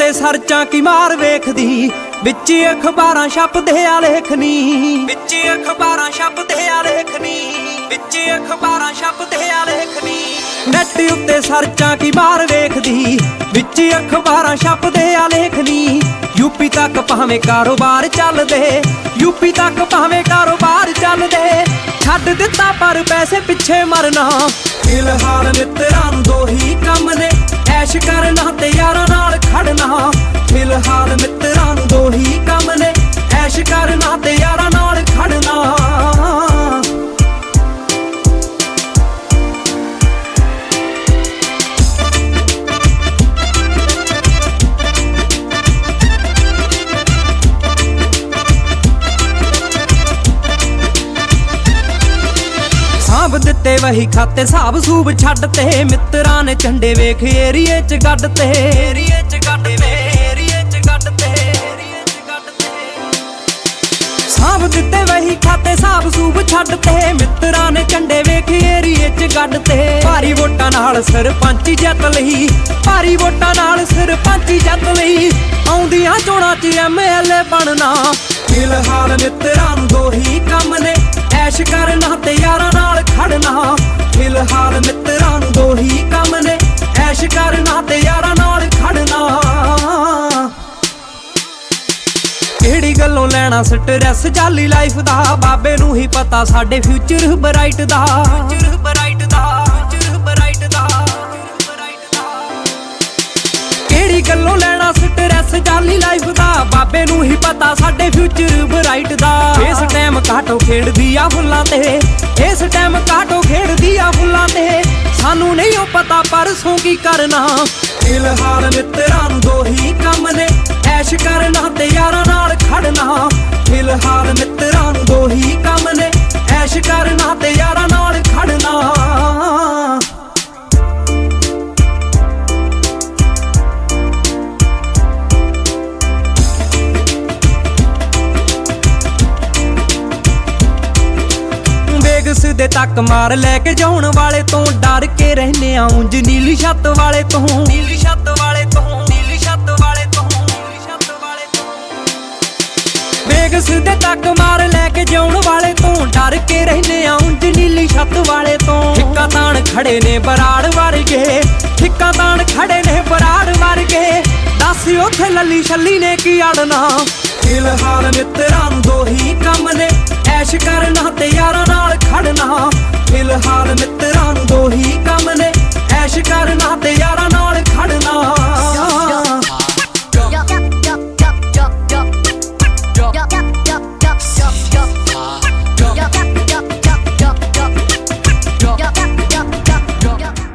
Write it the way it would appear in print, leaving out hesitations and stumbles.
ਉੱਤੇ ਸਰਚਾਂ ਕੀ ਮਾਰ ਵੇਖਦੀ, ਵਿੱਚ ਅਖਬਾਰਾਂ ਛਪਦੇ ਆ ਲੇਖਨੀ, ਵਿੱਚ ਅਖਬਾਰਾਂ ਛਪਦੇ ਆ ਲੇਖਨੀ, ਵਿੱਚ ਅਖਬਾਰਾਂ ਛਪਦੇ ਆ ਲੇਖਨੀ। ਨੈਟ ਉੱਤੇ ਸਰਚਾਂ ਕੀ ਮਾਰ ਵੇਖਦੀ, ਵਿੱਚ ਅਖਬਾਰਾਂ ਛਪਦੇ ਆ ਲੇਖਨੀ। ਯੂਪੀ ਤੱਕ ਭਾਵੇਂ ਕਾਰੋਬਾਰ ਚੱਲਦੇ, ਯੂਪੀ ਤੱਕ ਭਾਵੇਂ ਕਾਰੋਬਾਰ ਚੱਲਦੇ। ਛੱਡ ਦਿੱਤਾ ਪਰ ਪੈਸੇ ਪਿੱਛੇ ਮਰਨਾ, ਫਿਲਹਾਲ ਮਿੱਤਰਾਂ ਨੂੰ ਦੋ ਹੀ ਕੰਮ ਨੇ, ਐਸ਼ ਕਰਨਾ ਤੇ ਯਾਰਾਂ ਨਾਲ ਖੜਨਾ। ਫਿਲਹਾਲ ਮਿੱਤਰਾਂ ਨੂੰ ਦੋ ਹੀ ਕੰਮ ਨੇ, ਐਸ਼ ਕਰਨਾ ਤੇ ਯਾਰਾਂ ਨਾਲ ਖੜਨਾ। ਸਾਂਭ ਦਿੱਤੇ ਵਹੀ ਖਾਤੇ ਸਾਬ ਸੂਬ ਛੱਡ ਤੇ, ਮਿੱਤਰਾਂ ਨੇ ਝੰਡੇ ਵੇਖ ਏਰੀਏ ਚ ਗੱਡ ਤੇ, ਏਰੀਏ ਚ ਗੱਡ ਤੇ, ਏਰੀਏ ਚ ਗੱਡ ਤੇ, ਏਰੀਏ ਚ ਗੱਡ ਤੇ। ਸਾਂਭ ਦਿੱਤੇ ਵਹੀ ਖਾਤੇ ਸਾਬ ਸੂਬ ਛੱਡ ਤੇ, ਮਿੱਤਰਾਂ ਨੇ ਝੰਡੇ ਵੇਖ ਏਰੀਏ ਚ ਗੱਡ ਤੇ। ਭਾਰੀ ਵੋਟਾਂ ਨਾਲ ਸਰਪੰਚੀ ਜਿੱਤ ਲਈ, ਭਾਰੀ ਵੋਟਾਂ ਨਾਲ ਸਰਪੰਚੀ ਜਿੱਤ ਲਈ। ਆਉਂਦੀਆਂ ਚੋਣਾਂ ਚ MLA ਬਣਨਾ, ਫਿਲਹਾਲ ਮਿੱਤਰਾਂ ਨੂੰ ਦੋ ਹੀ ਕੰਮ ਨੇ, ਐਸ਼ ਕਰਨਾ ਤੇ ਯਾਰਾਂ ਨਾਲ ਖੜਨਾ। ਫਿਲਹਾਲ ਮਿੱਤਰਾਂ ਨੂੰ ਦੋ ਹੀ ਕੰਮ ਨੇ, ਐਸ਼ ਕਰਨਾ ਤੇ ਯਾਰਾਂ ਨਾਲ ਖੜਨਾ। ਕਿਹੜੀ ਗੱਲੋਂ ਲੈਣਾ ਸਟ੍ਰੈਸ ਜਾਲੀ ਲਾਈਫ ਦਾ, ਬਾਬੇ ਨੂੰ ਹੀ ਪਤਾ ਸਾਡੇ ਫਿਊਚਰ ਬਰਾਈਟ ਦਾ, ਫਿਊਚਰ ਬਰਾਈਟ ਦਾ, ਫਿਊਚਰ ਬਰਾਈਟ ਦਾ। ਕਿਹੜੀ ਗੱਲੋਂ ਲੈਣਾ ਸਟ੍ਰੈਸ ਜਾਲੀ ਲਾਈਫ ਦਾ, ਬਾਬੇ ਨੂੰ ਹੀ ਪਤਾ ਸਾਡੇ ਫਿਊਚਰ ਬਰਾਈਟ ਦਾ। ਇਸ ਟਾਈਮ ਕਾਟੋ ਖੇਡਦੀ ਆ ਫੁੱਲਾਂ ਤੇ, ਇਸ ਟਾਈਮ ਕਾਟੋ ਖੇਡਦੀ ਆ ਫੁੱਲਾਂ ਤੇ। ਸਾਨੂੰ ਨਹੀਂ ਉਹ ਪਤਾ ਪਰਸੋਂ ਕੀ ਕਰਨਾ, ਫਿਲਹਾਲ ਮਿੱਤਰਾਂ ਨੂੰ ਦੋ ਹੀ ਕੰਮ ਨੇ, ਐਸ਼ ਕਰਨਾ ਤੇ ਯਾਰਾਂ ਨਾਲ ਖੜਨਾ। ਫਿਲਹਾਲ ਮਿੱਤਰਾਂ ਨੂੰ ਦੋ ਹੀ ਕੰਮ ਨੇ, ਐਸ਼ ਕਰਨਾ ਤੇ ਯਾਰਾਂ ਨਾਲ ਖੜਨਾ। ਦੇ ਤੱਕ ਮਾਰ ਲੈ ਕੇ ਜਾਉਣ ਵਾਲੇ ਤੋਂ ਡਰ ਕੇ ਰਹਿੰਦੇ ਆ ਉਂਝ ਨੀਲੀ ਛੱਤ ਵਾਲੇ ਤੋਂ, ਨੀਲੀ ਛੱਤ ਵਾਲੇ ਤੋਂ, ਨੀਲੀ ਛੱਤ ਵਾਲੇ ਤੋਂ, ਨੀਲੀ ਛੱਤ ਵਾਲੇ ਤੋਂ। ਬੇਗਸ ਦੇ ਤੱਕ ਮਾਰ ਲੈ ਕੇ ਜਾਉਣ ਵਾਲੇ ਤੋਂ ਡਰ ਕੇ ਰਹਿੰਦੇ ਆ ਉਂਝ ਨੀਲੀ ਛੱਤ ਵਾਲੇ ਤੋਂ। ਠਿੱਕਾ ਤਾਣ ਖੜੇ ਨੇ ਬਰਾੜ ਵਰਗੇ, ਠਿੱਕਾ ਤਾਣ ਖੜੇ ਨੇ ਬਰਾੜ ਵਰਗੇ। ਦੱਸ ਉੱਥੇ ਲੱਲੀ ਛੱਲੀ ਨੇ ਕੀ ਅੜਨਾ, ਫਿਲਹਾਲ ਮਿੱਤਰਾਂ ਨੂੰ ਦੋ ਹੀ ਕੰਮ ਨੇ, ਐਸ਼ ਕਰਨਾ ਤੇ ਯਾਰਾਂ ਨਾਲ